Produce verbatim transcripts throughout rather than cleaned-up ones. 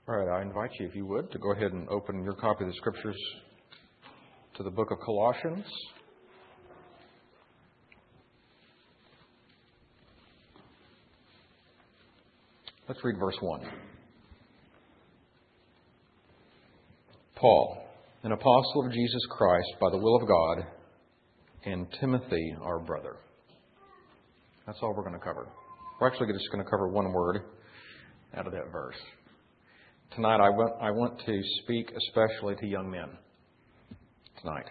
All right, I invite you, if you would, to go ahead and open your copy of the Scriptures to the book of Colossians. Let's read verse one. Paul, an apostle of Jesus Christ by the will of God, and Timothy, our brother. That's all we're going to cover. We're actually just going to cover one word out of that verse. Tonight I want, I want to speak especially to young men. Tonight.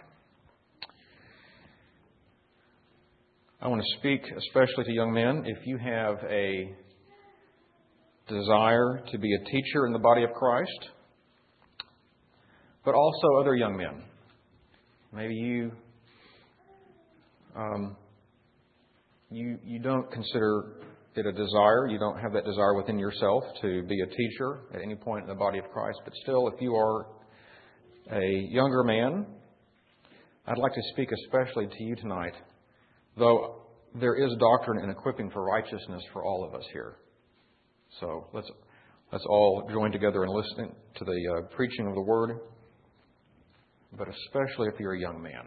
I want to speak especially to young men. If you have a desire to be a teacher in the body of Christ, but also other young men. Maybe you um, you you don't consider it a desire. You don't have that desire within yourself to be a teacher at any point in the body of Christ. But still, if you are a younger man, I'd like to speak especially to you tonight, though there is doctrine and equipping for righteousness for all of us here. So let's let's all join together in listening to the uh, preaching of the Word, but especially if you're a young man.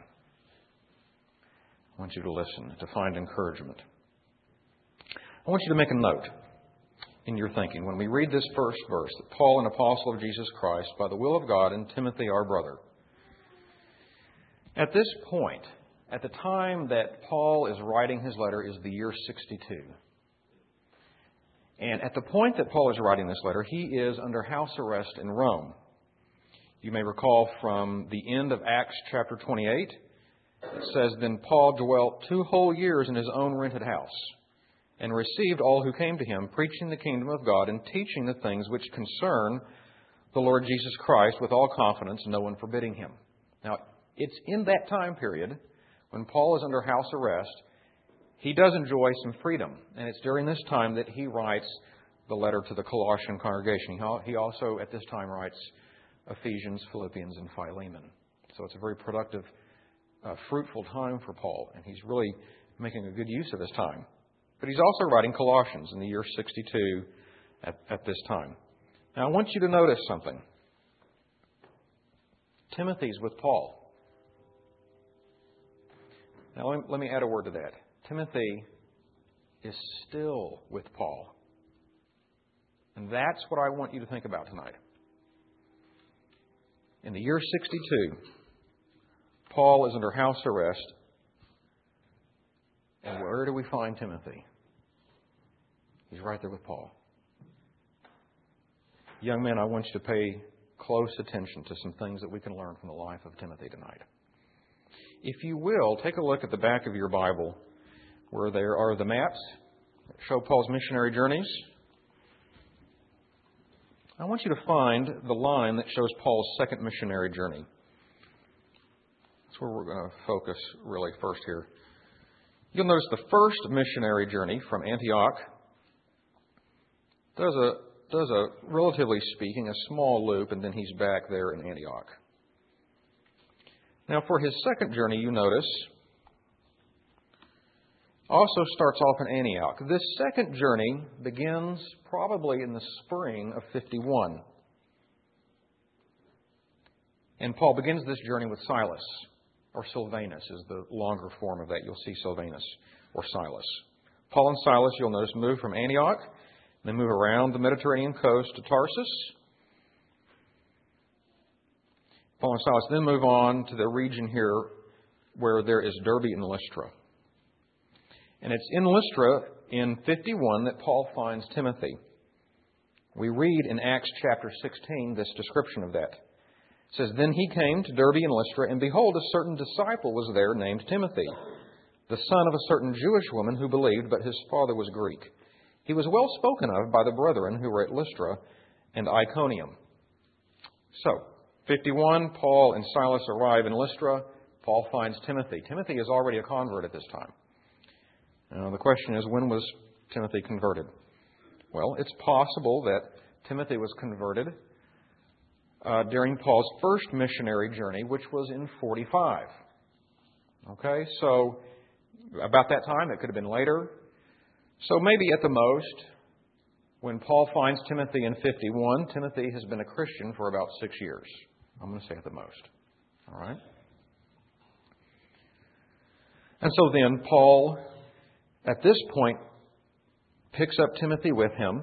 I want you to listen, to find encouragement. I want you to make a note in your thinking when we read this first verse, that Paul, an apostle of Jesus Christ, by the will of God, and Timothy, our brother. At this point, at the time that Paul is writing his letter, is the year sixty-two. And at the point that Paul is writing this letter, he is under house arrest in Rome. You may recall from the end of Acts chapter twenty-eight, it says, "Then Paul dwelt two whole years in his own rented house, and received all who came to him, preaching the kingdom of God and teaching the things which concern the Lord Jesus Christ with all confidence, no one forbidding him." Now, it's in that time period, when Paul is under house arrest, he does enjoy some freedom. And it's during this time that he writes the letter to the Colossian congregation. He also, at this time, writes Ephesians, Philippians, and Philemon. So it's a very productive, uh, fruitful time for Paul. And he's really making a good use of his time. But he's also writing Colossians in the year sixty-two at, at this time. Now, I want you to notice something. Timothy's with Paul. Now, let me, let me add a word to that. Timothy is still with Paul. And that's what I want you to think about tonight. In the year sixty-two, Paul is under house arrest. And where do we find Timothy? He's right there with Paul. Young men, I want you to pay close attention to some things that we can learn from the life of Timothy tonight. If you will, take a look at the back of your Bible where there are the maps that show Paul's missionary journeys. I want you to find the line that shows Paul's second missionary journey. That's where we're going to focus really first here. You'll notice the first missionary journey from Antioch does a, does a, relatively speaking, a small loop, and then he's back there in Antioch. Now, for his second journey, you notice, also starts off in Antioch. This second journey begins probably in the spring of fifty-one. And Paul begins this journey with Silas. Or Silvanus is the longer form of that. You'll see Silvanus or Silas. Paul and Silas, you'll notice, move from Antioch. They move around the Mediterranean coast to Tarsus. Paul and Silas then move on to the region here where there is Derbe and Lystra. And it's in Lystra in fifty-one that Paul finds Timothy. We read in Acts chapter sixteen this description of that. It says, "Then he came to Derbe and Lystra, and behold, a certain disciple was there named Timothy, the son of a certain Jewish woman who believed, but his father was Greek. He was well spoken of by the brethren who were at Lystra and Iconium." So, fifty-one, Paul and Silas arrive in Lystra. Paul finds Timothy. Timothy is already a convert at this time. Now, the question is, when was Timothy converted? Well, it's possible that Timothy was converted Uh, during Paul's first missionary journey, which was in forty-five. Okay, so about that time, it could have been later. So maybe at the most, When Paul finds Timothy in fifty-one, Timothy has been a Christian for about six years. I'm going to say at the most. All right? And so then Paul, at this point, picks up Timothy with him.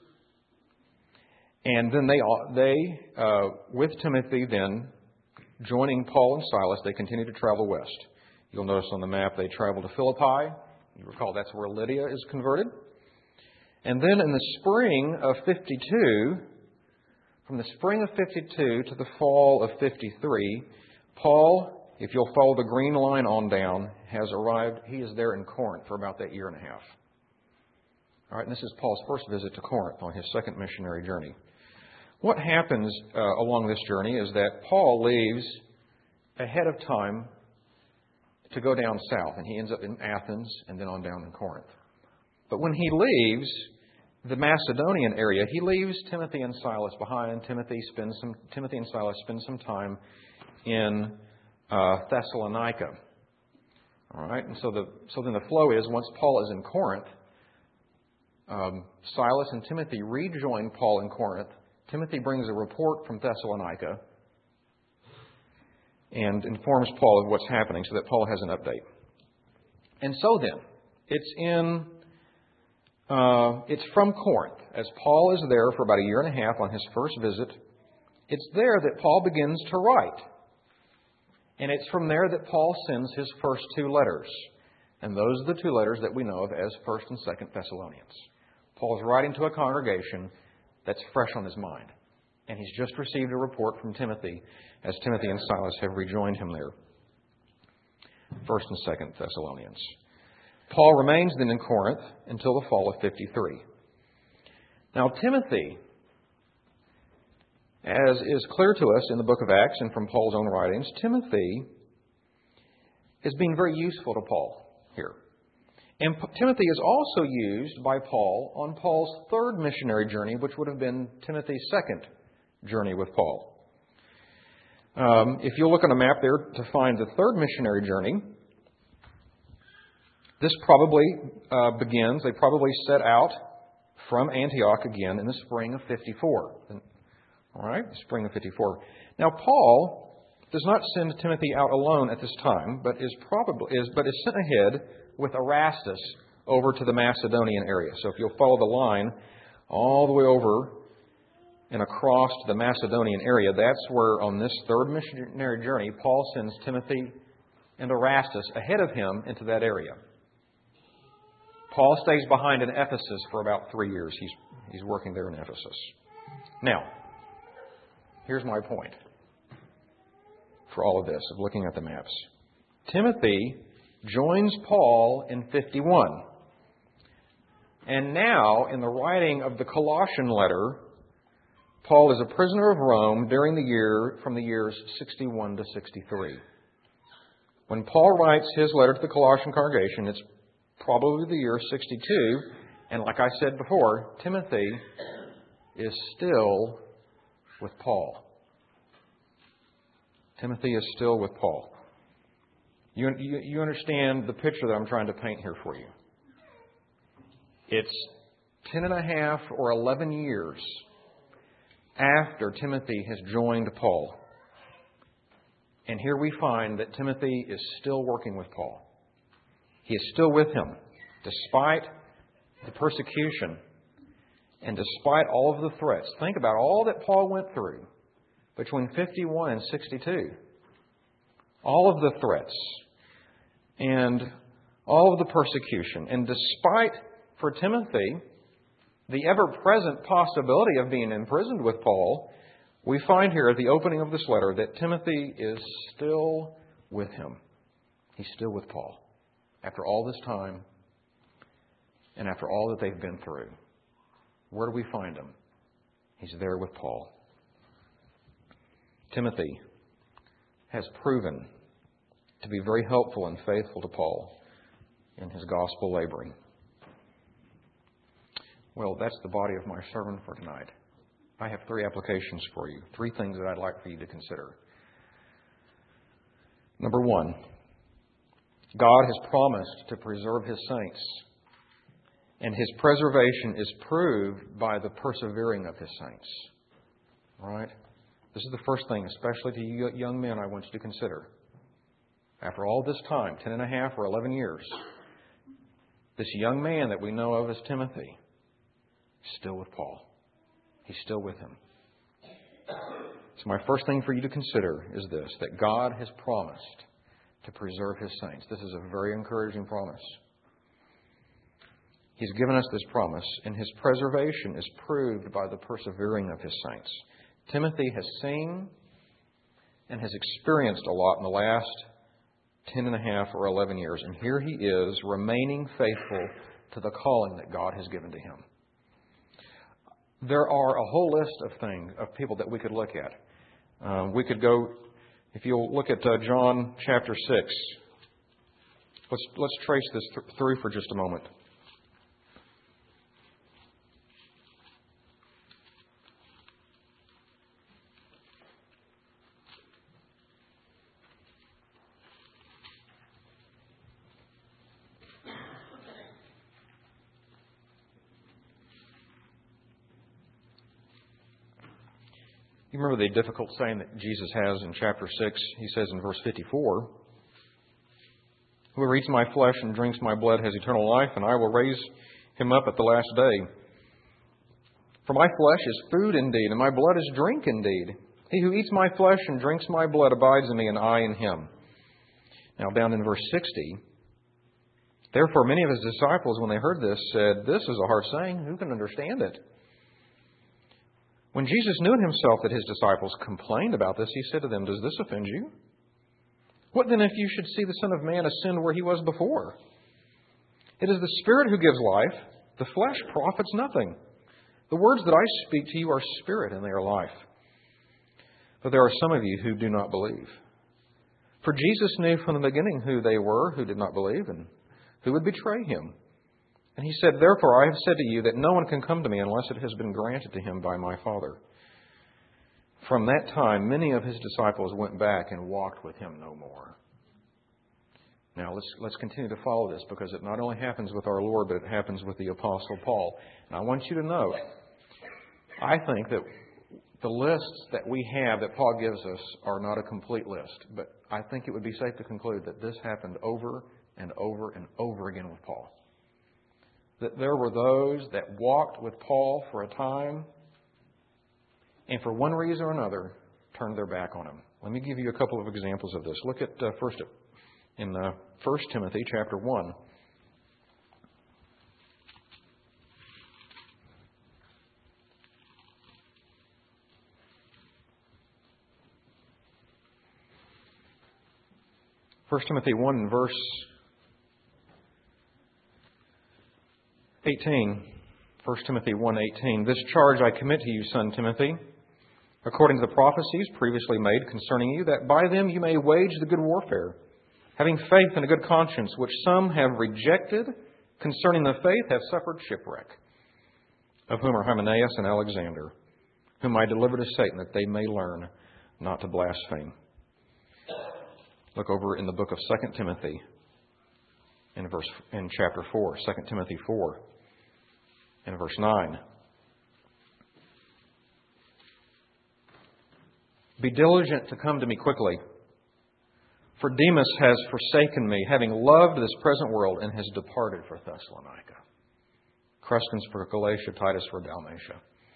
And then they, they uh, with Timothy then, joining Paul and Silas, they continue to travel west. You'll notice on the map they travel to Philippi. You recall that's where Lydia is converted. And then in the spring of fifty-two, from the spring of fifty-two to the fall of fifty-three, Paul, if you'll follow the green line on down, has arrived. He is there in Corinth for about that year and a half. All right, and this is Paul's first visit to Corinth on his second missionary journey. What happens uh, along this journey is that Paul leaves ahead of time to go down south, and he ends up in Athens and then on down in Corinth. But when he leaves the Macedonian area, he leaves Timothy and Silas behind. Timothy spends some Timothy and Silas spend some time in uh, Thessalonica. All right, and so the so then the flow is once Paul is in Corinth, um, Silas and Timothy rejoin Paul in Corinth. Timothy brings a report from Thessalonica and informs Paul of what's happening so that Paul has an update. And so then, it's in uh, it's from Corinth. As Paul is there for about a year and a half on his first visit, it's there that Paul begins to write. And it's from there that Paul sends his first two letters. And those are the two letters that we know of as First and Second Thessalonians. Paul is writing to a congregation that's fresh on his mind. And he's just received a report from Timothy as Timothy and Silas have rejoined him there. First and Second Thessalonians. Paul remains then in Corinth until the fall of fifty-three. Now Timothy, as is clear to us in the book of Acts and from Paul's own writings, Timothy is being very useful to Paul here. And Timothy is also used by Paul on Paul's third missionary journey, which would have been Timothy's second journey with Paul. Um, if you look on a map there to find the third missionary journey, this probably uh, begins, they probably set out from Antioch again in the spring of fifty-four. All right, the spring of fifty-four. Now, Paul does not send Timothy out alone at this time, but is probably is but is sent ahead with Erastus over to the Macedonian area. So if you'll follow the line all the way over and across to the Macedonian area, that's where on this third missionary journey, Paul sends Timothy and Erastus ahead of him into that area. Paul stays behind in Ephesus for about three years. He's, he's working there in Ephesus. Now, here's my point for all of this, of looking at the maps. Timothy joins Paul in fifty-one. And now, in the writing of the Colossian letter, Paul is a prisoner of Rome during the year, from the years sixty-one to sixty-three. When Paul writes his letter to the Colossian congregation, it's probably the year sixty-two. And like I said before, Timothy is still with Paul. Timothy is still with Paul. You, you, you understand the picture that I'm trying to paint here for you. It's ten and a half or eleven years after Timothy has joined Paul. And here we find that Timothy is still working with Paul. He is still with him, despite the persecution and despite all of the threats. Think about all that Paul went through between fifty-one and sixty-two. All of the threats and all of the persecution. And despite, for Timothy, the ever-present possibility of being imprisoned with Paul, we find here at the opening of this letter that Timothy is still with him. He's still with Paul. After all this time and after all that they've been through. Where do we find him? He's there with Paul. Timothy has proven to be very helpful and faithful to Paul in his gospel laboring. Well, that's the body of my sermon for tonight. I have three applications for you, three things that I'd like for you to consider. Number one, God has promised to preserve His saints And His preservation is proved by the persevering of His saints. All right? This is the first thing, especially to you young men, I want you to consider. After all this time, ten and a half or eleven years, this young man that we know of as Timothy is still with Paul. He's still with him. So my first thing for you to consider is this, that God has promised to preserve His saints. This is a very encouraging promise. He's given us this promise, and His preservation is proved by the persevering of His saints. Timothy has seen and has experienced a lot in the last ten and a half or eleven years, and here he is remaining faithful to the calling that God has given to him. There are a whole list of things, of people that we could look at. Um, we could go, if you'll look at uh, John chapter six. Let's, let's trace this th- through for just a moment. You remember the difficult saying that Jesus has in chapter six? He says in verse fifty-four, "Whoever eats my flesh and drinks my blood has eternal life, and I will raise him up at the last day. For my flesh is food indeed, and my blood is drink indeed. He who eats my flesh and drinks my blood abides in me, and I in him." Now down in verse sixty, "Therefore many of his disciples, when they heard this, said, 'This is a hard saying. Who can understand it?' When Jesus knew in Himself that His disciples complained about this, He said to them, 'Does this offend you? What then if you should see the Son of Man ascend where He was before? It is the Spirit who gives life. The flesh profits nothing. The words that I speak to you are spirit and they are life. But there are some of you who do not believe.' For Jesus knew from the beginning who they were who did not believe and who would betray Him. And He said, 'Therefore I have said to you that no one can come to me unless it has been granted to him by my Father.' From that time, many of His disciples went back and walked with Him no more." Now, let's let's continue to follow this, because it not only happens with our Lord, but it happens with the Apostle Paul. And I want you to know, I think that the lists that we have that Paul gives us are not a complete list. But I think it would be safe to conclude that this happened over and over and over again with Paul. That there were those that walked with Paul for a time and for one reason or another turned their back on him. Let me give you a couple of examples of this. Look at uh, first in uh, First Timothy chapter one. First Timothy one and verse eighteen. First Timothy one eighteen. "This charge I commit to you, son Timothy, according to the prophecies previously made concerning you, that by them you may wage the good warfare, having faith and a good conscience, which some have rejected, concerning the faith have suffered shipwreck, of whom are Hymenaeus and Alexander, whom I delivered to Satan, that they may learn not to blaspheme." Look over in the book of Second Timothy, in verse in chapter four, Second Timothy four, in verse nine. "Be diligent to come to me quickly, for Demas has forsaken me, having loved this present world, and has departed for Thessalonica. Crescens for Galatia, Titus for Dalmatia."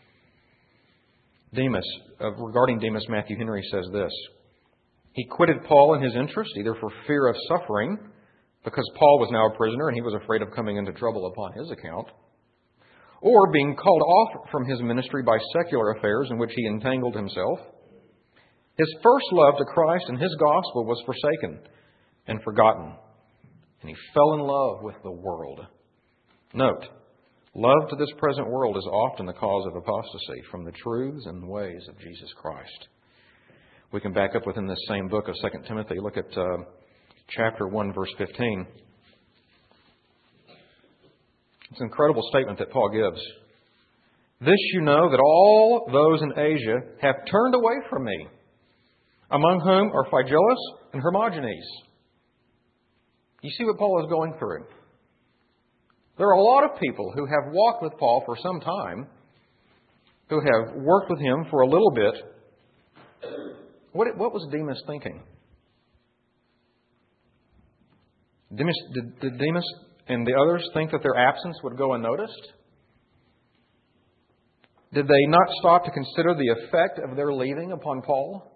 Demas, uh, regarding Demas, Matthew Henry says this: "He quitted Paul in his interest, either for fear of suffering, because Paul was now a prisoner and he was afraid of coming into trouble upon his account, or being called off from his ministry by secular affairs in which he entangled himself. His first love to Christ and His gospel was forsaken and forgotten, and he fell in love with the world." Note, love to this present world is often the cause of apostasy from the truths and ways of Jesus Christ. We can back up within this same book of Second Timothy. Look at uh, chapter one, verse fifteen. It's an incredible statement that Paul gives. "This you know, that all those in Asia have turned away from me, among whom are Phygellus and Hermogenes." You see what Paul is going through. There are a lot of people who have walked with Paul for some time, who have worked with him for a little bit. What, what was Demas thinking? Demas, did, did Demas and the others think that their absence would go unnoticed? Did they not stop to consider the effect of their leaving upon Paul?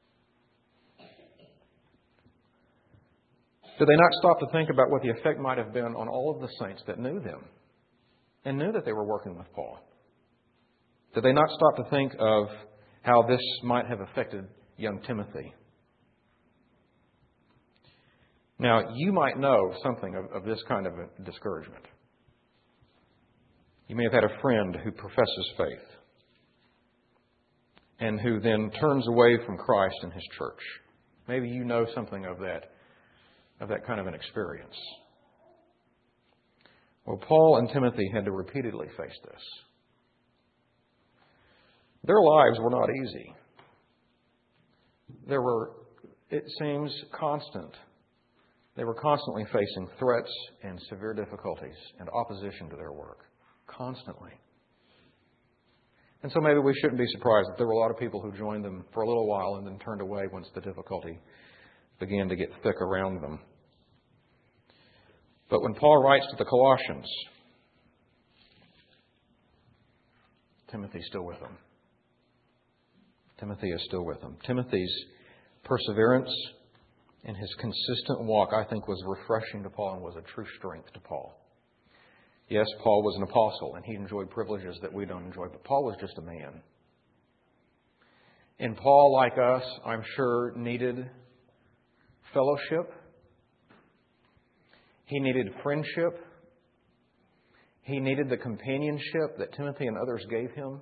Did they not stop to think about what the effect might have been on all of the saints that knew them and knew that they were working with Paul? Did they not stop to think of how this might have affected young Timothy? Now, you might know something of, of this kind of a discouragement. You may have had a friend who professes faith and who then turns away from Christ and His church. Maybe you know something of that, of that kind of an experience. Well, Paul and Timothy had to repeatedly face this. Their lives were not easy. There were, it seems, constant. They were constantly facing threats and severe difficulties and opposition to their work. Constantly. And so maybe we shouldn't be surprised that there were a lot of people who joined them for a little while and then turned away once the difficulty began to get thick around them. But when Paul writes to the Colossians, Timothy's still with them. Timothy is still with them. Timothy's perseverance and his consistent walk, I think, was refreshing to Paul and was a true strength to Paul. Yes, Paul was an apostle and he enjoyed privileges that we don't enjoy, but Paul was just a man. And Paul, like us, I'm sure, needed fellowship. He needed friendship. He needed the companionship that Timothy and others gave him.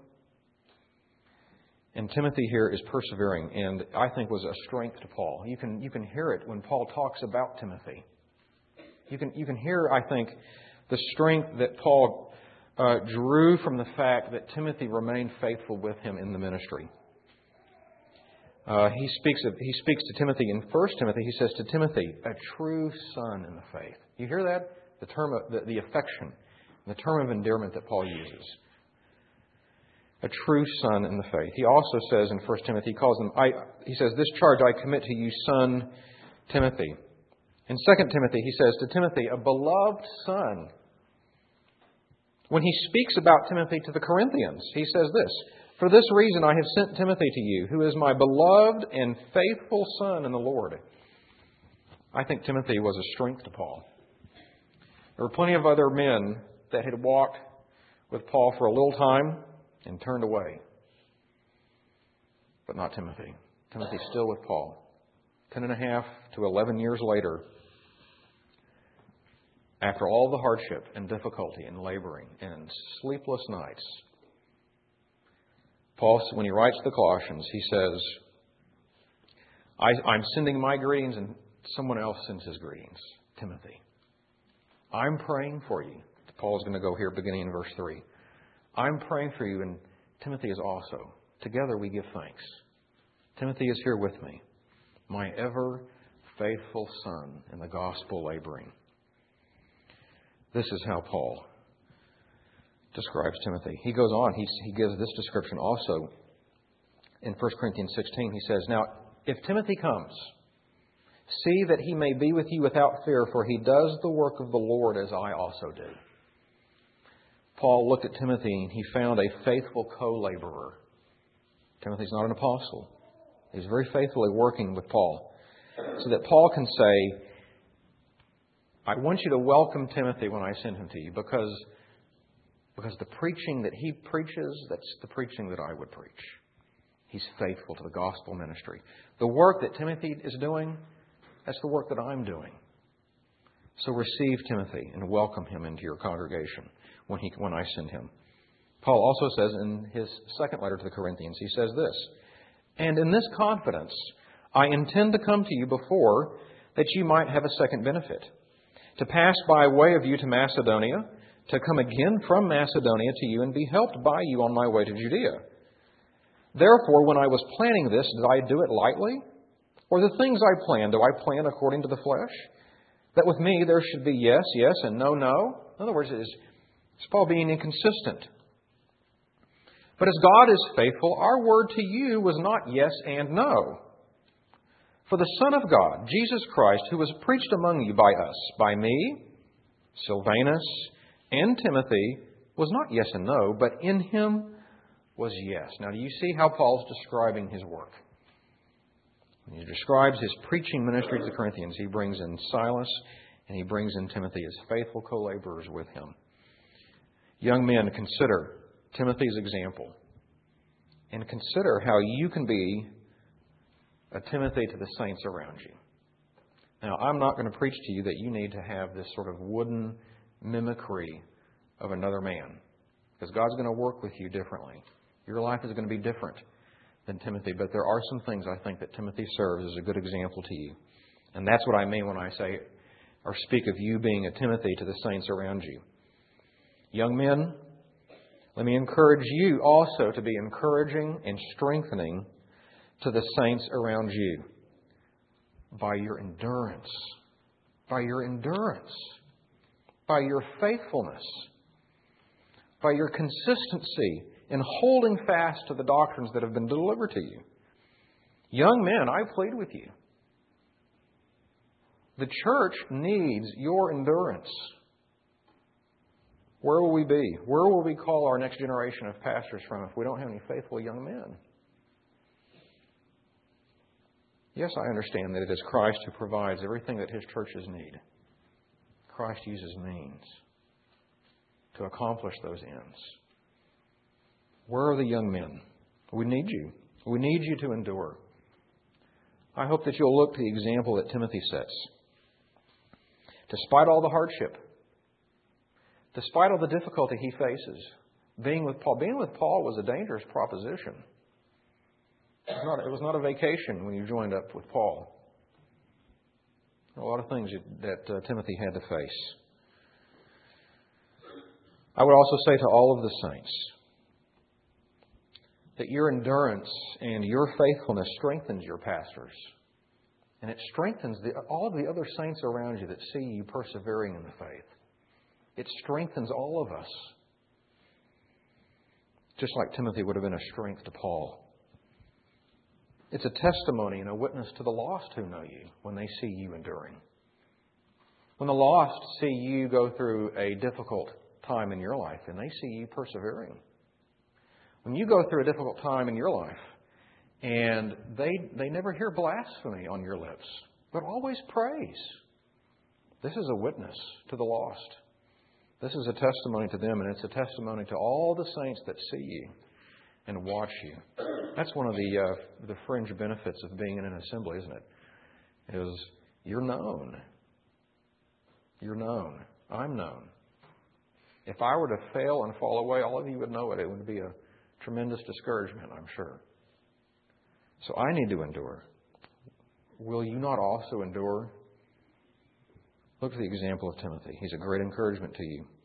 And Timothy here is persevering and I think was a strength to Paul. You can, you can hear it when Paul talks about Timothy. You can, you can hear, I think, the strength that Paul uh, drew from the fact that Timothy remained faithful with him in the ministry. Uh, he speaks of, he speaks to Timothy in First Timothy. He says to Timothy, a true son in the faith. You hear that? The term of the, the affection, the term of endearment that Paul uses. A true son in the faith. He also says in First Timothy, he calls them. I, he says, "This charge I commit to you, son Timothy." In Second Timothy, he says to Timothy, a beloved son. When he speaks about Timothy to the Corinthians, he says this, "For this reason I have sent Timothy to you, who is my beloved and faithful son in the Lord." I think Timothy was a strength to Paul. There were plenty of other men that had walked with Paul for a little time and turned away. But not Timothy. Timothy's still with Paul. Ten and a half to eleven years later, after all the hardship and difficulty and laboring and sleepless nights, Paul, when he writes to the Colossians, he says, I, I'm sending my greetings and someone else sends his greetings, Timothy. I'm praying for you. Paul is going to go here beginning in verse three. I'm praying for you, and Timothy is also. Together we give thanks. Timothy is here with me, my ever faithful son in the gospel laboring. This is how Paul describes Timothy. He goes on, he, he gives this description also in First Corinthians sixteen. He says, "Now, if Timothy comes, see that he may be with you without fear, for he does the work of the Lord as I also do." Paul looked at Timothy and he found a faithful co-laborer. Timothy's not an apostle. He's very faithfully working with Paul. So that Paul can say, I want you to welcome Timothy when I send him to you, because, because the preaching that he preaches, that's the preaching that I would preach. He's faithful to the gospel ministry. The work that Timothy is doing, that's the work that I'm doing. So receive Timothy and welcome him into your congregation when he when I send him. Paul also says in his second letter to the Corinthians, he says this, "And in this confidence I intend to come to you before, that you might have a second benefit, to pass by way of you to Macedonia, to come again from Macedonia to you and be helped by you on my way to Judea. Therefore, when I was planning this, did I do it lightly? Or the things I plan, do I plan according to the flesh? That with me there should be yes, yes, and no, no? In other words, is, is Paul being inconsistent? But as God is faithful, our word to you was not yes and no. For the Son of God, Jesus Christ, who was preached among you by us, by me, Silvanus, and Timothy, was not yes and no, but in him was yes. Now, do you see how Paul's describing his work? When he describes his preaching ministry to the Corinthians, he brings in Silas and he brings in Timothy as faithful co-laborers with him. Young men, consider Timothy's example and consider how you can be a Timothy to the saints around you. Now, I'm not going to preach to you that you need to have this sort of wooden mimicry of another man, because God's going to work with you differently. Your life is going to be different than Timothy, but there are some things I think that Timothy serves as a good example to you. And that's what I mean when I say or speak of you being a Timothy to the saints around you. Young men, let me encourage you also to be encouraging and strengthening to the saints around you by your endurance, by your endurance, by your faithfulness, by your consistency in holding fast to the doctrines that have been delivered to you. Young men, I plead with you. The church needs your endurance. Where will we be? Where will we call our next generation of pastors from if we don't have any faithful young men? Yes, I understand that it is Christ who provides everything that His churches need. Christ uses means to accomplish those ends. Where are the young men? We need you. We need you to endure. I hope that you'll look to the example that Timothy sets. Despite all the hardship, despite all the difficulty he faces, being with Paul, being with Paul was a dangerous proposition. It was not, it was not a vacation when you joined up with Paul. A lot of things that uh, Timothy had to face. I would also say to all of the saints that your endurance and your faithfulness strengthens your pastors. And it strengthens the, all of the other saints around you that see you persevering in the faith. It strengthens all of us. Just like Timothy would have been a strength to Paul. It's a testimony and a witness to the lost who know you when they see you enduring. When the lost see you go through a difficult time in your life and they see you persevering. When you go through a difficult time in your life and they they never hear blasphemy on your lips, but always praise. This is a witness to the lost. This is a testimony to them, and it's a testimony to all the saints that see you and watch you. That's one of the uh, the fringe benefits of being in an assembly, isn't it? Is you're known. You're known. I'm known. If I were to fail and fall away, all of you would know it. It would be a tremendous discouragement, I'm sure. So I need to endure. Will you not also endure? Look at the example of Timothy. He's a great encouragement to you.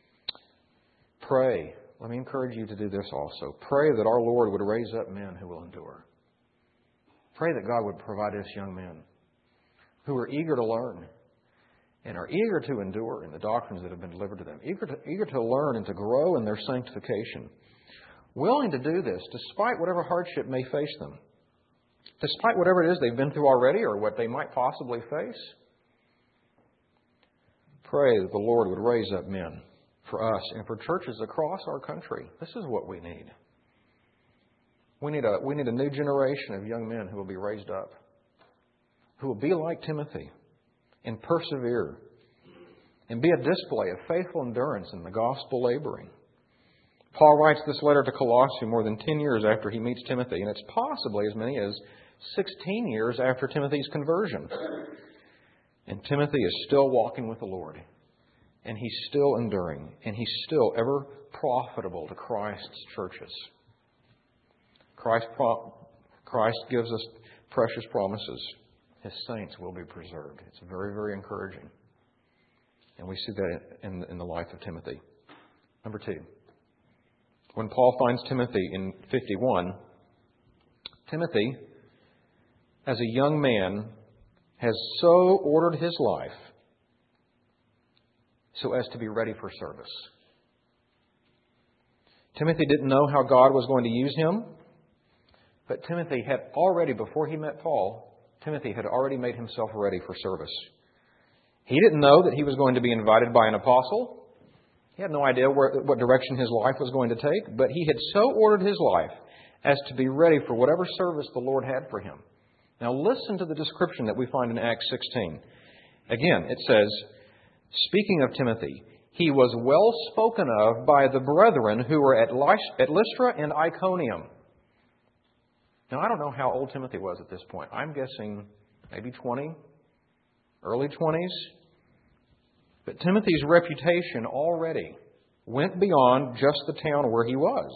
Pray. Let me encourage you to do this also. Pray that our Lord would raise up men who will endure. Pray that God would provide us young men who are eager to learn and are eager to endure in the doctrines that have been delivered to them, eager to, eager to learn and to grow in their sanctification, willing to do this despite whatever hardship may face them, despite whatever it is they've been through already or what they might possibly face. Pray that the Lord would raise up men for us and for churches across our country. This is what we need. We need a we need a new generation of young men who will be raised up, who will be like Timothy and persevere and be a display of faithful endurance in the gospel laboring. Paul writes this letter to Colossae more than ten years after he meets Timothy, and it's possibly as many as sixteen years after Timothy's conversion. And Timothy is still walking with the Lord. And he's still enduring. And he's still ever profitable to Christ's churches. Christ, pro- Christ gives us precious promises. His saints will be preserved. It's very, very encouraging. And we see that in, in the life of Timothy. Number two. When Paul finds Timothy in fifty-one, Timothy, as a young man, has so ordered his life so as to be ready for service. Timothy didn't know how God was going to use him, but Timothy had already, before he met Paul, Timothy had already made himself ready for service. He didn't know that he was going to be invited by an apostle. He had no idea where, what direction his life was going to take, but he had so ordered his life as to be ready for whatever service the Lord had for him. Now listen to the description that we find in Acts sixteen. Again, it says, speaking of Timothy, he was well spoken of by the brethren who were at Lystra and Iconium. Now, I don't know how old Timothy was at this point. I'm guessing maybe twenty, early twenties. But Timothy's reputation already went beyond just the town where he was.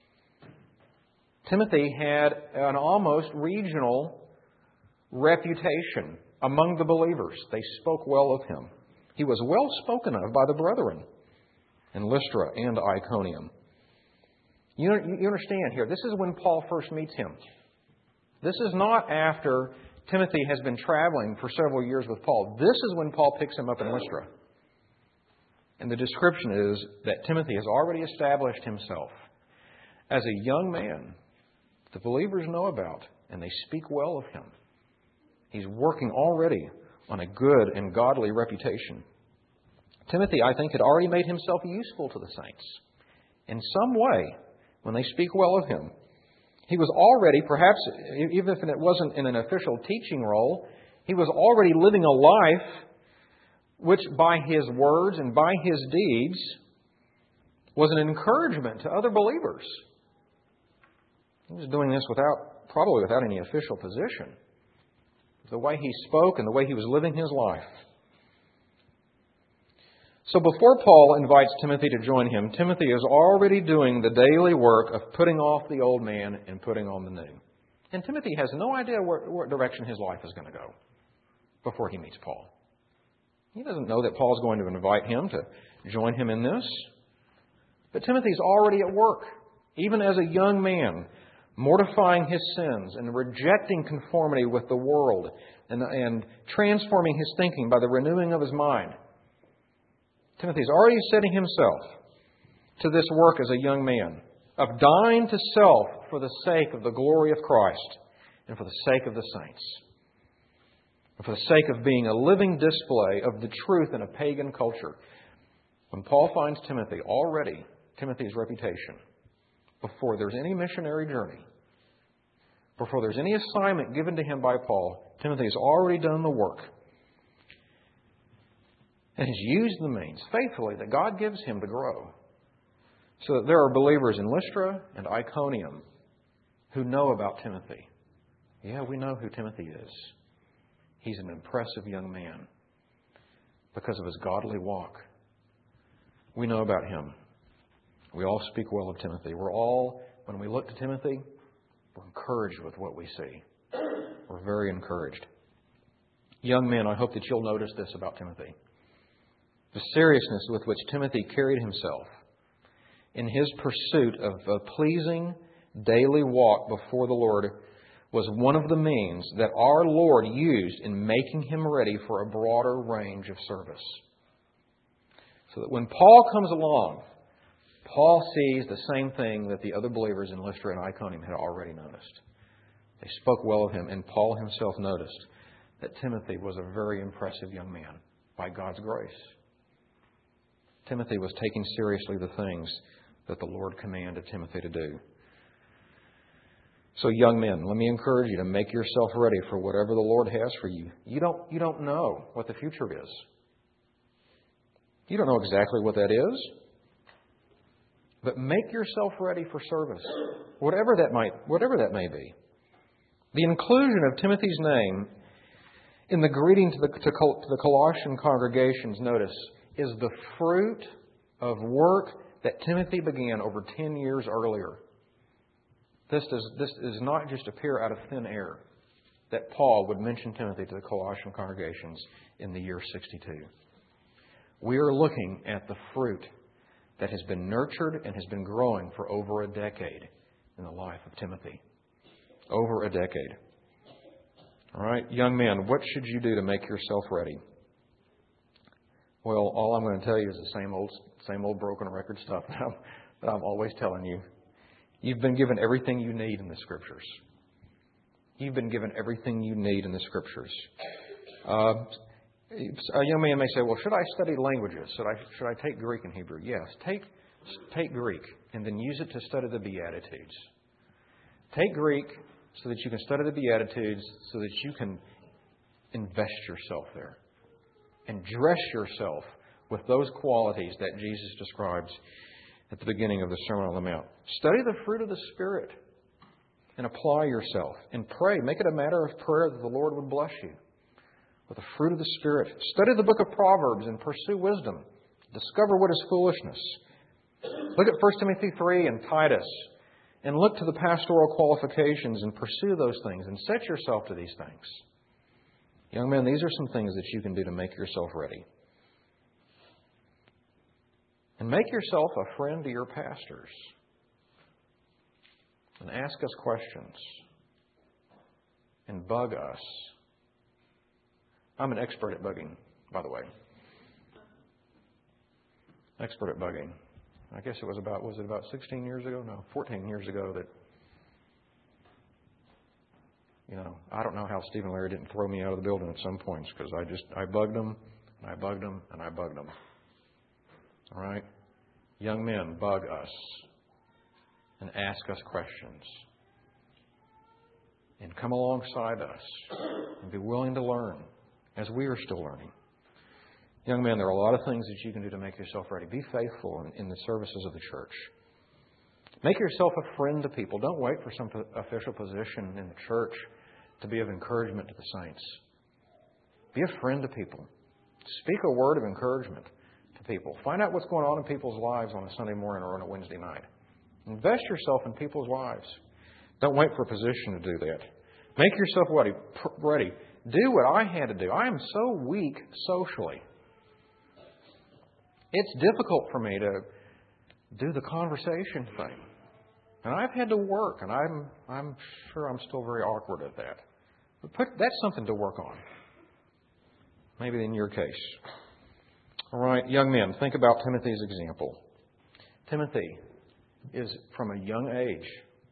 Timothy had an almost regional reputation among the believers. They spoke well of him. He was well spoken of by the brethren in Lystra and Iconium. You, you understand here, this is when Paul first meets him. This is not after Timothy has been traveling for several years with Paul. This is when Paul picks him up in Lystra. And the description is that Timothy has already established himself as a young man the believers know about, and they speak well of him. He's working already on a good and godly reputation. Timothy, I think, had already made himself useful to the saints in some way when they speak well of him. He was already, perhaps, even if it wasn't in an official teaching role, he was already living a life which, by his words and by his deeds, was an encouragement to other believers. He was doing this without, probably without any official position. The way he spoke and the way he was living his life. So before Paul invites Timothy to join him, Timothy is already doing the daily work of putting off the old man and putting on the new. And Timothy has no idea what, what direction his life is going to go before he meets Paul. He doesn't know that Paul's going to invite him to join him in this. But Timothy's already at work, even as a young man, mortifying his sins and rejecting conformity with the world and, and transforming his thinking by the renewing of his mind. Timothy's already setting himself to this work as a young man, of dying to self for the sake of the glory of Christ and for the sake of the saints, and for the sake of being a living display of the truth in a pagan culture. When Paul finds Timothy, already Timothy's reputation, before there's any missionary journey, before there's any assignment given to him by Paul, Timothy's already done the work and has used the means faithfully that God gives him to grow. So that there are believers in Lystra and Iconium who know about Timothy. Yeah, we know who Timothy is. He's an impressive young man because of his godly walk. We know about him. We all speak well of Timothy. We're all, when we look to Timothy, we're encouraged with what we see. We're very encouraged. Young men, I hope that you'll notice this about Timothy. The seriousness with which Timothy carried himself in his pursuit of a pleasing daily walk before the Lord was one of the means that our Lord used in making him ready for a broader range of service. So that when Paul comes along, Paul sees the same thing that the other believers in Lystra and Iconium had already noticed. They spoke well of him, and Paul himself noticed that Timothy was a very impressive young man by God's grace. Timothy was taking seriously the things that the Lord commanded Timothy to do. So young men, let me encourage you to make yourself ready for whatever the Lord has for you. You don't, you don't know what the future is. You don't know exactly what that is. But make yourself ready for service, whatever that might, whatever that may be. The inclusion of Timothy's name in the greeting to the, to, to the Colossian congregations, notice, is the fruit of work that Timothy began over ten years earlier. This does, this does not just appear out of thin air that Paul would mention Timothy to the Colossian congregations in the year sixty-two. We are looking at the fruit that has been nurtured and has been growing for over a decade in the life of Timothy. Over a decade. All right, young men, what should you do to make yourself ready? Well, all I'm going to tell you is the same old, same old broken record stuff that I'm, that I'm always telling you. You've been given everything you need in the Scriptures. You've been given everything you need in the Scriptures. Uh, a young man may say, well, should I study languages? Should I, should I take Greek and Hebrew? Yes. Take, take Greek and then use it to study the Beatitudes. Take Greek so that you can study the Beatitudes, so that you can invest yourself there and dress yourself with those qualities that Jesus describes at the beginning of the Sermon on the Mount. Study the fruit of the Spirit and apply yourself and pray. Make it a matter of prayer that the Lord would bless you with the fruit of the Spirit. Study the book of Proverbs and pursue wisdom. Discover what is foolishness. Look at First Timothy three and Titus and look to the pastoral qualifications and pursue those things and set yourself to these things. Young men, these are some things that you can do to make yourself ready. And make yourself a friend to your pastors. And ask us questions. And bug us. I'm an expert at bugging, by the way. Expert at bugging. I guess it was about, was it about sixteen years ago? No, fourteen years ago that, you know, I don't know how Steve and Larry didn't throw me out of the building at some points because I just, I bugged them, and I bugged them, and I bugged them. All right? Young men, bug us and ask us questions. And come alongside us and be willing to learn as we are still learning. Young men, there are a lot of things that you can do to make yourself ready. Be faithful in, in the services of the church. Make yourself a friend to people. Don't wait for some official position in the church to be of encouragement to the saints. Be a friend to people. Speak a word of encouragement to people. Find out what's going on in people's lives on a Sunday morning or on a Wednesday night. Invest yourself in people's lives. Don't wait for a position to do that. Make yourself ready. ready. Do what I had to do. I am so weak socially. It's difficult for me to do the conversation thing. And I've had to work, and I'm I'm sure I'm still very awkward at that. But put, that's something to work on. Maybe in your case. All right, young men, think about Timothy's example. Timothy is, from a young age,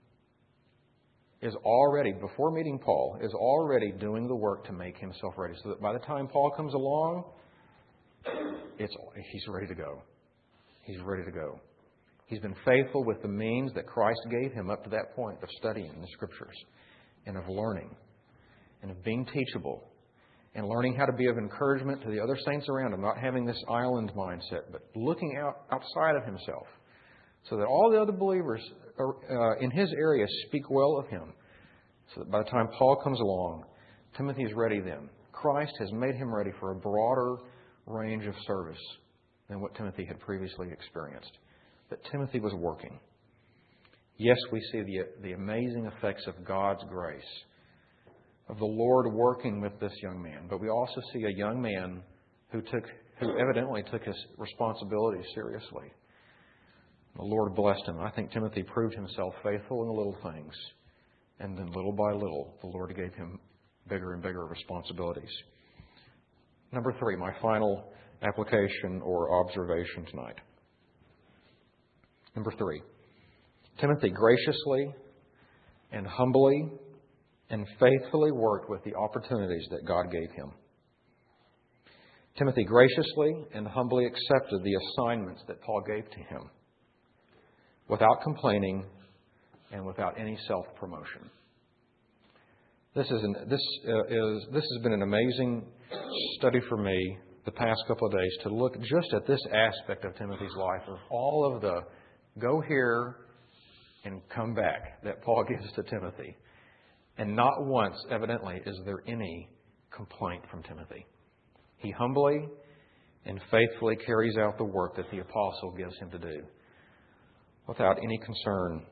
is already, before meeting Paul, is already doing the work to make himself ready. So that by the time Paul comes along, it's he's ready to go. He's ready to go. He's been faithful with the means that Christ gave him up to that point of studying the Scriptures and of learning and of being teachable and learning how to be of encouragement to the other saints around him, not having this island mindset, but looking out outside of himself so that all the other believers uh, in his area speak well of him. So that by the time Paul comes along, Timothy is ready then. Christ has made him ready for a broader range of service than what Timothy had previously experienced. But Timothy was working. Yes, we see the, the amazing effects of God's grace, of the Lord working with this young man. But we also see a young man who took, who evidently took his responsibilities seriously. The Lord blessed him. I think Timothy proved himself faithful in the little things. And then little by little, the Lord gave him bigger and bigger responsibilities. Number three, my final application or observation tonight. Number three, Timothy graciously and humbly and faithfully worked with the opportunities that God gave him. Timothy graciously and humbly accepted the assignments that Paul gave to him without complaining and without any self-promotion. This is an, this uh, is this has been an amazing study for me the past couple of days to look just at this aspect of Timothy's life of all of the go here and come back that Paul gives to Timothy. And not once, evidently, is there any complaint from Timothy. He humbly and faithfully carries out the work that the apostle gives him to do without any concern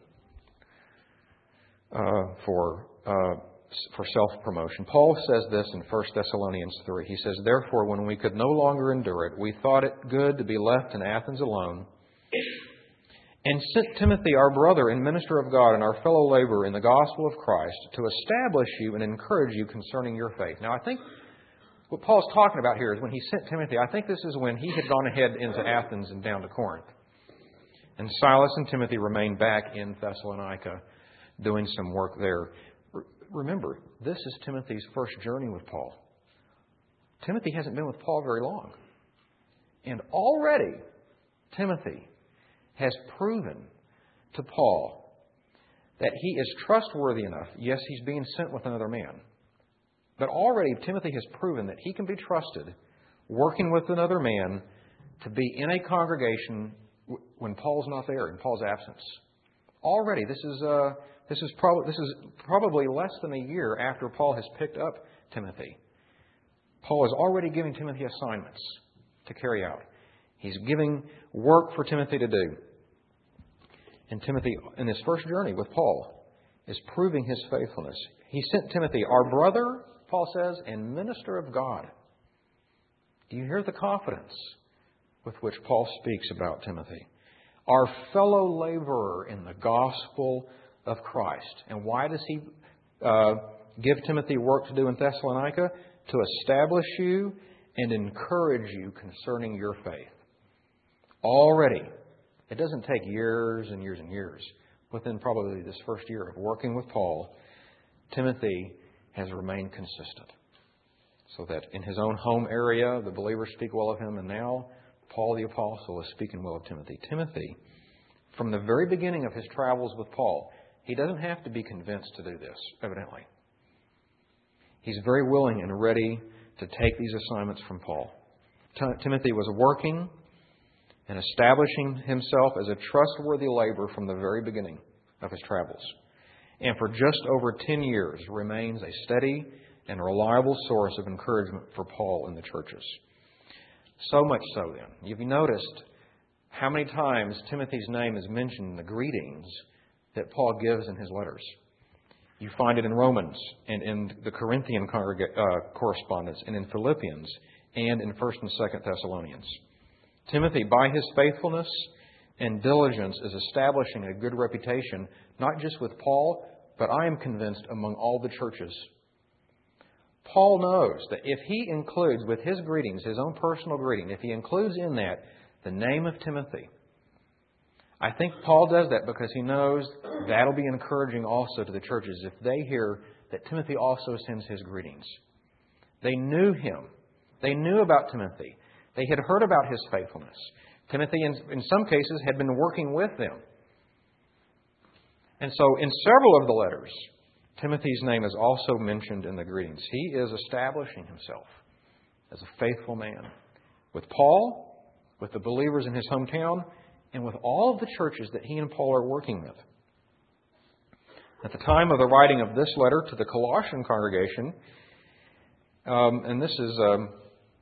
uh, for uh, for self-promotion. Paul says this in First Thessalonians three. He says, "Therefore, when we could no longer endure it, we thought it good to be left in Athens alone, and sent Timothy, our brother and minister of God and our fellow laborer in the gospel of Christ, to establish you and encourage you concerning your faith." Now, I think What Paul's talking about here is when he sent Timothy, I think this is when he had gone ahead into Athens and down to Corinth. And Silas and Timothy remained back in Thessalonica doing some work there. R- remember, this is Timothy's first journey with Paul. Timothy hasn't been with Paul very long. And already, Timothy has proven to Paul that he is trustworthy enough. Yes, he's being sent with another man. But already Timothy has proven that he can be trusted working with another man to be in a congregation when Paul's not there, in Paul's absence. Already, this is uh, this is probably this is probably less than a year after Paul has picked up Timothy. Paul is already giving Timothy assignments to carry out. He's giving work for Timothy to do. And Timothy, in his first journey with Paul, is proving his faithfulness. He sent Timothy, our brother, Paul says, and minister of God. Do you hear the confidence with which Paul speaks about Timothy? Our fellow laborer in the gospel of Christ. And why does he uh, give Timothy work to do in Thessalonica? To establish you and encourage you concerning your faith. Already, it doesn't take years and years and years. Within probably this first year of working with Paul, Timothy has remained consistent. So that in his own home area, the believers speak well of him, and now Paul the Apostle is speaking well of Timothy. Timothy, from the very beginning of his travels with Paul, he doesn't have to be convinced to do this, evidently. He's very willing and ready to take these assignments from Paul. T- Timothy was working and establishing himself as a trustworthy laborer from the very beginning of his travels. And for just over ten years remains a steady and reliable source of encouragement for Paul in the churches. So much so then, you've noticed how many times Timothy's name is mentioned in the greetings that Paul gives in his letters. You find it in Romans and in the Corinthian congrega- uh, correspondence and in Philippians and in First and Second Thessalonians. Timothy, by his faithfulness and diligence, is establishing a good reputation, not just with Paul, but I am convinced among all the churches. Paul knows that if he includes with his greetings, his own personal greeting, if he includes in that the name of Timothy, I think Paul does that because he knows that'll be encouraging also to the churches if they hear that Timothy also sends his greetings. They knew him. They knew about Timothy. They had heard about his faithfulness. Timothy, in, in some cases, had been working with them. And so in several of the letters, Timothy's name is also mentioned in the greetings. He is establishing himself as a faithful man with Paul, with the believers in his hometown, and with all of the churches that he and Paul are working with. At the time of the writing of this letter to the Colossian congregation, um, and this is, um,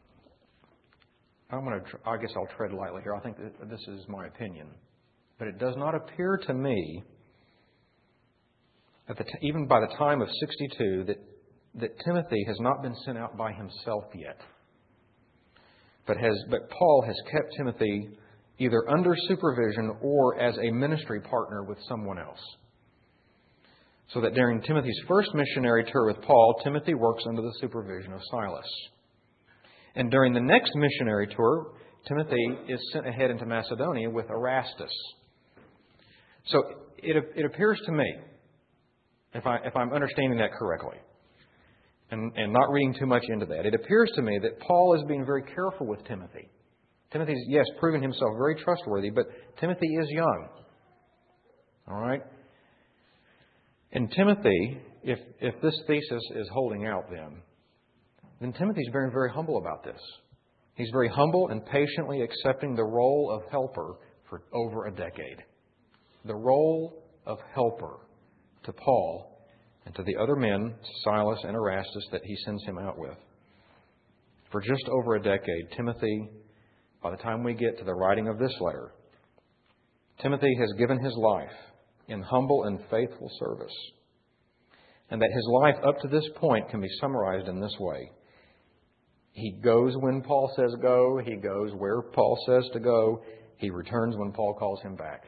I'm going to, I guess I'll tread lightly here. I think that this is my opinion, but it does not appear to me, at the t- even by the time of sixty-two, that that Timothy has not been sent out by himself yet, but has, but Paul has kept Timothy either under supervision or as a ministry partner with someone else. So that during Timothy's first missionary tour with Paul, Timothy works under the supervision of Silas. And during the next missionary tour, Timothy is sent ahead into Macedonia with Erastus. So it, it appears to me, if, I, if I'm understanding that correctly, and, and not reading too much into that, it appears to me that Paul is being very careful with Timothy. Timothy's, yes, proven himself very trustworthy, but Timothy is young. All right? And Timothy, if if this thesis is holding out then, then Timothy's very, very humble about this. He's very humble and patiently accepting the role of helper for over a decade. The role of helper to Paul and to the other men, Silas and Erastus, that he sends him out with. For just over a decade, Timothy, by the time we get to the writing of this letter, Timothy has given his life in humble and faithful service. And that his life up to this point can be summarized in this way. He goes when Paul says go. He goes where Paul says to go. He returns when Paul calls him back.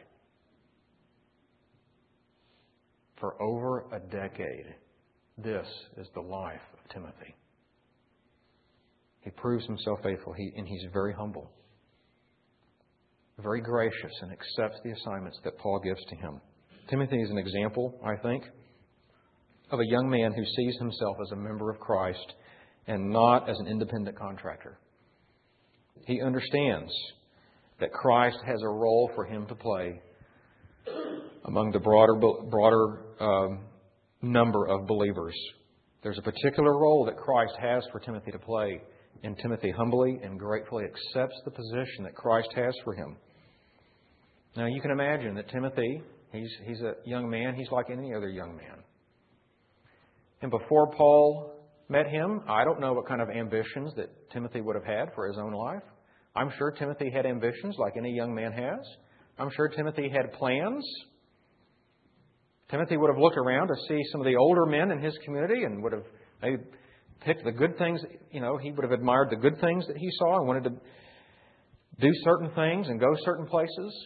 For over a decade, this is the life of Timothy. He proves himself faithful, he, and he's very humble, very gracious, and accepts the assignments that Paul gives to him. Timothy is an example, I think, of a young man who sees himself as a member of Christ and not as an independent contractor. He understands that Christ has a role for him to play among the broader, broader um, number of believers. There's a particular role that Christ has for Timothy to play, and Timothy humbly and gratefully accepts the position that Christ has for him. Now, you can imagine that Timothy, he's, he's a young man. He's like any other young man. And before Paul met him, I don't know what kind of ambitions that Timothy would have had for his own life. I'm sure Timothy had ambitions like any young man has. I'm sure Timothy had plans. Timothy would have looked around to see some of the older men in his community and would have maybe picked the good things. You know, he would have admired the good things that he saw and wanted to do certain things and go certain places.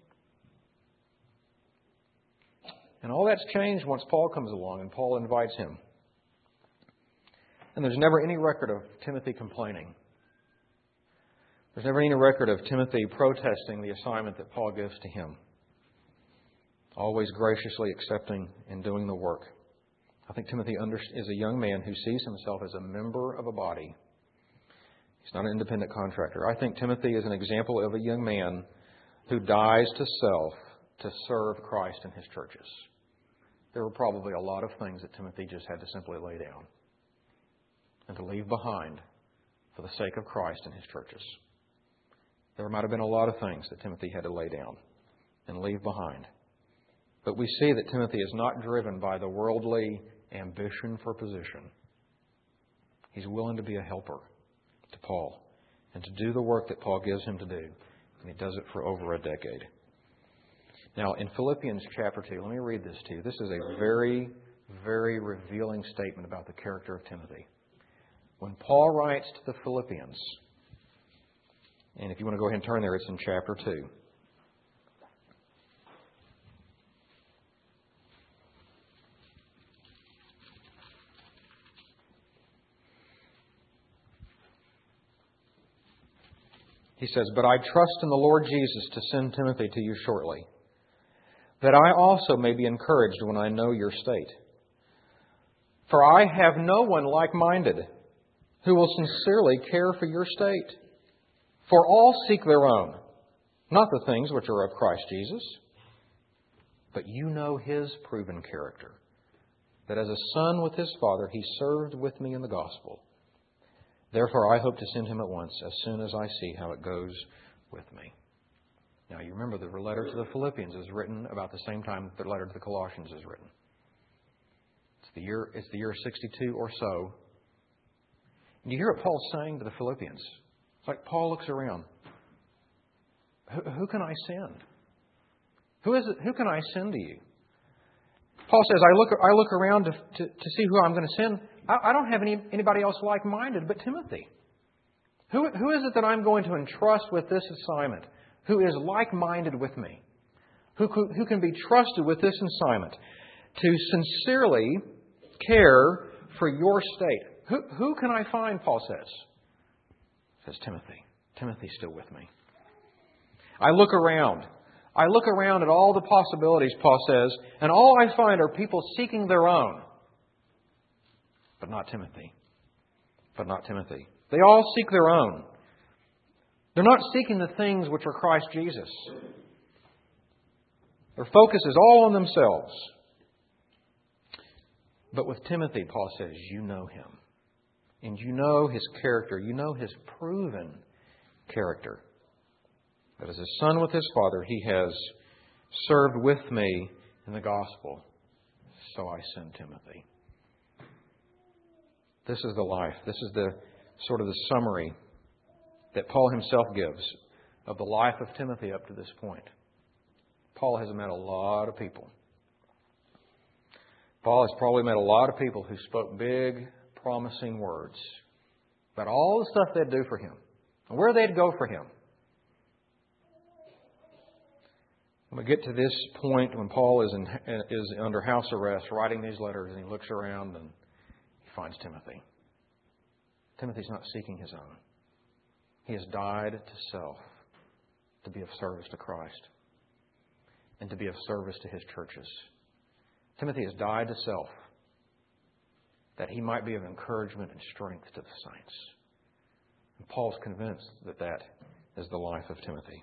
And all that's changed once Paul comes along and Paul invites him. And there's never any record of Timothy complaining. There's never any record of Timothy protesting the assignment that Paul gives to him. Always graciously accepting and doing the work. I think Timothy is a young man who sees himself as a member of a body. He's not an independent contractor. I think Timothy is an example of a young man who dies to self to serve Christ in his churches. There were probably a lot of things that Timothy just had to simply lay down and to leave behind for the sake of Christ in his churches. There might have been a lot of things that Timothy had to lay down and leave behind. But we see that Timothy is not driven by the worldly ambition for position. He's willing to be a helper to Paul and to do the work that Paul gives him to do. And he does it for over a decade. Now, in Philippians chapter two, let me read this to you. This is a very, very revealing statement about the character of Timothy. When Paul writes to the Philippians, and if you want to go ahead and turn there, it's in chapter two. He says, "But I trust in the Lord Jesus to send Timothy to you shortly, that I also may be encouraged when I know your state. For I have no one like-minded who will sincerely care for your state. For all seek their own, not the things which are of Christ Jesus. But you know His proven character, that as a son with his father, He served with me in the gospel. Therefore, I hope to send him at once, as soon as I see how it goes with me." Now, you remember the letter to the Philippians is written about the same time that the letter to the Colossians is written. It's the year, it's the year sixty-two or so. And you hear what Paul's saying to the Philippians. It's like Paul looks around. Who, who can I send? Who is it? Who can I send to you? Paul says, I look, I look around to, to, to see who I'm going to send. I, I don't have any anybody else like-minded but Timothy. Who, who is it that I'm going to entrust with this assignment? Who is like-minded with me? Who, who can be trusted with this assignment to sincerely care for your state? Who, who can I find, Paul says? Says Timothy. Timothy's still with me. I look around. I look around at all the possibilities, Paul says, and all I find are people seeking their own. But not Timothy. But not Timothy. They all seek their own. They're not seeking the things which are Christ Jesus. Their focus is all on themselves. But with Timothy, Paul says, you know him. And you know his character. You know his proven character. That as a son with his father, he has served with me in the gospel. So I send Timothy. This is the life. This is the sort of the summary that Paul himself gives of the life of Timothy up to this point. Paul has met a lot of people. Paul has probably met a lot of people who spoke big, promising words about all the stuff they'd do for him and where they'd go for him. When we get to this point when Paul is in, is under house arrest, writing these letters, and he looks around and he finds Timothy. Timothy's not seeking his own. He has died to self to be of service to Christ and to be of service to his churches. Timothy has died to self that he might be of encouragement and strength to the saints. And Paul's convinced that that is the life of Timothy.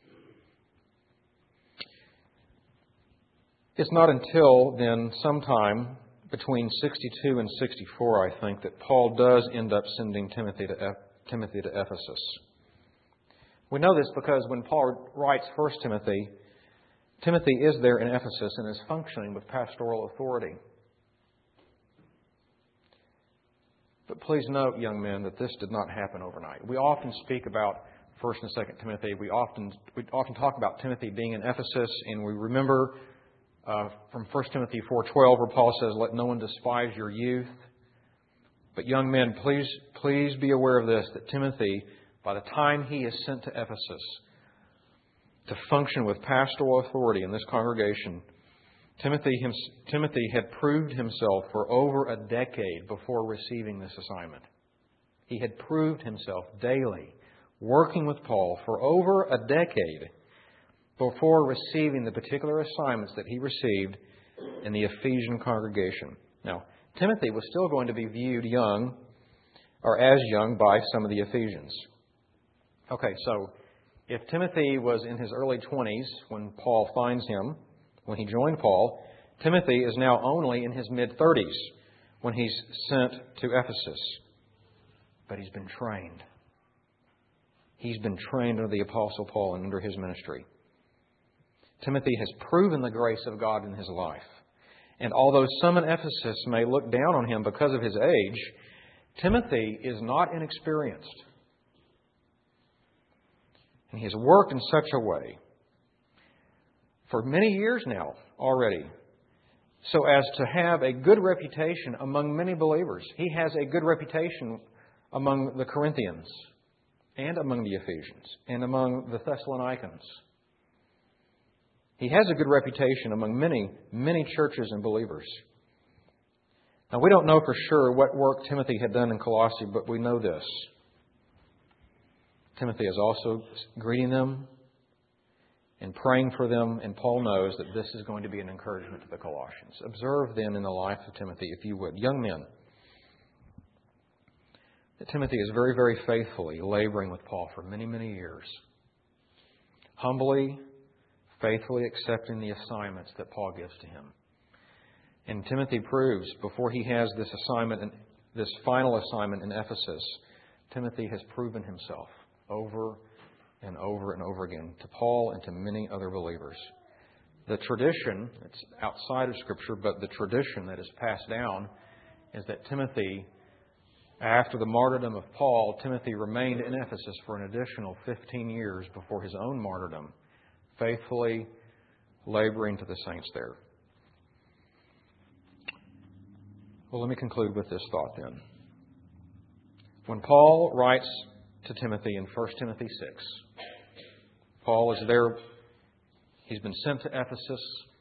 It's not until then, sometime between sixty-two and sixty-four, I think, that Paul does end up sending Timothy to, Eph- Timothy to Ephesus. We know this because when Paul writes First Timothy, Timothy is there in Ephesus and is functioning with pastoral authority. But please note, young men, that this did not happen overnight. We often speak about First and Second Timothy. We often we often talk about Timothy being in Ephesus, and we remember uh, from First Timothy four twelve, where Paul says, "Let no one despise your youth." But young men, please please be aware of this: that Timothy, by the time he is sent to Ephesus to function with pastoral authority in this congregation, Timothy, him, Timothy had proved himself for over a decade before receiving this assignment. He had proved himself daily, working with Paul for over a decade before receiving the particular assignments that he received in the Ephesian congregation. Now, Timothy was still going to be viewed young, or as young, by some of the Ephesians. Okay, so if Timothy was in his early twenties when Paul finds him, when he joined Paul, Timothy is now only in his mid-thirties when he's sent to Ephesus. But he's been trained. He's been trained under the Apostle Paul and under his ministry. Timothy has proven the grace of God in his life. And although some in Ephesus may look down on him because of his age, Timothy is not inexperienced. And he has worked in such a way for many years now already, so as to have a good reputation among many believers. He has a good reputation among the Corinthians and among the Ephesians and among the Thessalonians. He has a good reputation among many, many churches and believers. Now, we don't know for sure what work Timothy had done in Colossae, but we know this. Timothy is also greeting them and praying for them, and Paul knows that this is going to be an encouragement to the Colossians. Observe then in the life of Timothy, if you would, young men, that Timothy is very, very faithfully laboring with Paul for many, many years, humbly, faithfully accepting the assignments that Paul gives to him. And Timothy proves, before he has this assignment, and this final assignment in Ephesus, Timothy has proven himself over and over and over again to Paul and to many other believers. The tradition, it's outside of Scripture, but the tradition that is passed down is that Timothy, after the martyrdom of Paul, Timothy remained in Ephesus for an additional fifteen years before his own martyrdom, faithfully laboring to the saints there. Well, let me conclude with this thought then. When Paul writes to Timothy in First Timothy six, Paul is there. He's been sent to Ephesus.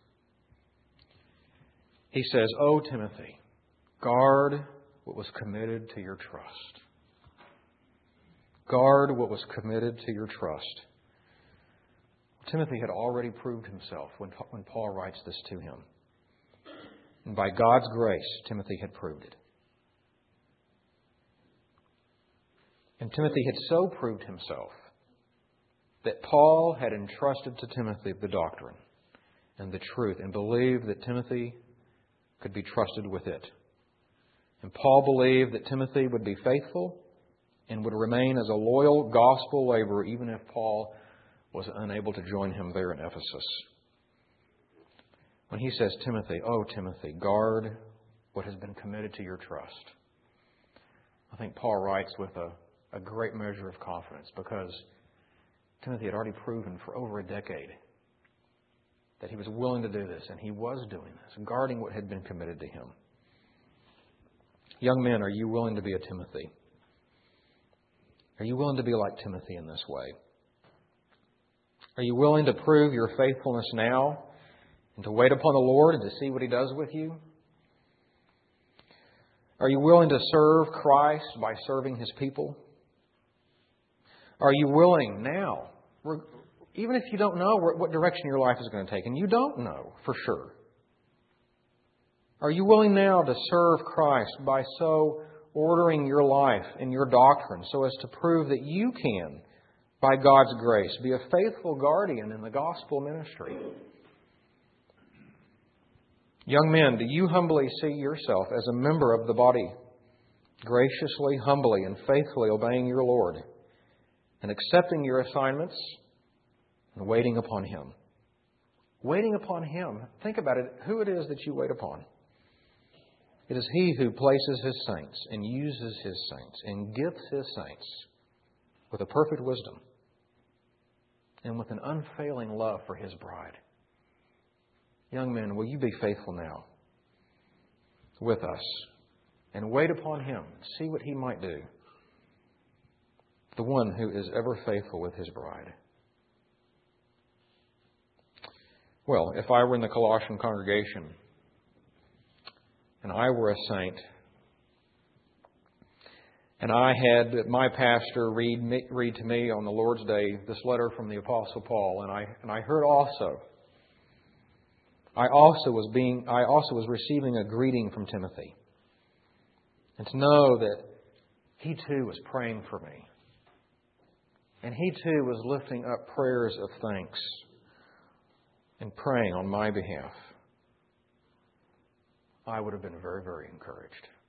He says, "O Timothy, guard what was committed to your trust." Guard what was committed to your trust. Timothy had already proved himself when, when Paul writes this to him. And by God's grace, Timothy had proved it. And Timothy had so proved himself that Paul had entrusted to Timothy the doctrine and the truth and believed that Timothy could be trusted with it. And Paul believed that Timothy would be faithful and would remain as a loyal gospel laborer even if Paul was unable to join him there in Ephesus. When he says, Timothy, "Oh, Timothy, guard what has been committed to your trust," I think Paul writes with a, a great measure of confidence because Timothy had already proven for over a decade that he was willing to do this, and he was doing this, guarding what had been committed to him. Young men, are you willing to be a Timothy? Are you willing to be like Timothy in this way? Are you willing to prove your faithfulness now and to wait upon the Lord and to see what He does with you? Are you willing to serve Christ by serving His people? Are you willing now, even if you don't know what direction your life is going to take, and you don't know for sure, are you willing now to serve Christ by so ordering your life and your doctrine so as to prove that you can, by God's grace, be a faithful guardian in the gospel ministry? Young men, do you humbly see yourself as a member of the body, graciously, humbly, and faithfully obeying your Lord, and accepting your assignments and waiting upon Him? Waiting upon Him. Think about it. Who it is that you wait upon. It is He who places His saints and uses His saints and gifts His saints with a perfect wisdom and with an unfailing love for His bride. Young men, will you be faithful now with us and wait upon Him, see what He might do, the one who is ever faithful with His bride? Well, if I were in the Colossian congregation and I were a saint, and I had my pastor read me, read to me on the Lord's Day this letter from the Apostle Paul, and I and I heard also, I also was being I also was receiving a greeting from Timothy, and to know that he too was praying for me, and he too was lifting up prayers of thanks and praying on my behalf, I would have been very, very encouraged.